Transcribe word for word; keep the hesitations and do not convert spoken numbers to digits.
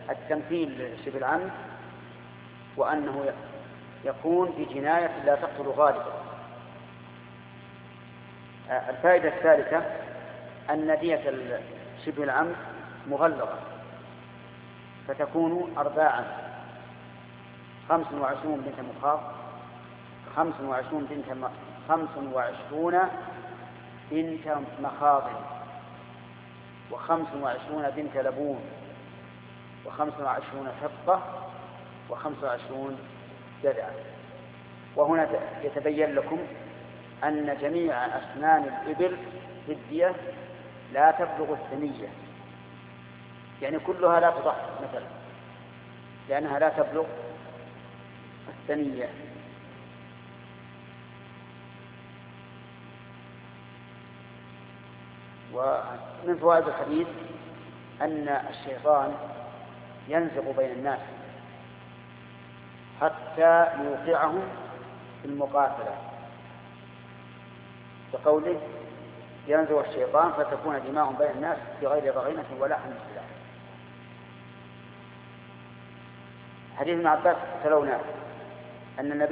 التمثيل شبه العمد وأنه يكون بجناية لا تقتل غالبا. الفائدة الثالثة أن دية شبه العمد مغلظة، فتكون أرباعا: خمس وعشرون بنت مخاض، خمس وعشرون بنت خمس وعشرون بنت مخاض، وخمس وعشرون بنت لبون، وخمس وعشرون حقة، وخمس وعشرون جذعة. وهنا يتبين لكم أن جميع أسنان الإبل في الدية لا تبلغ الثنية، يعني كلها لا تضحي مثلا، لأنها لا تبلغ الثنية. ومن فوائد الحديث أن الشيطان ينزغ بين الناس حتى يوقعهم في المقاتلة، بقوله: ينزغ الشيطان فتكون دماءهم بين الناس بغير ضغينة ولا حمل سلاح. حديث ابن عباس تلونا أن النبي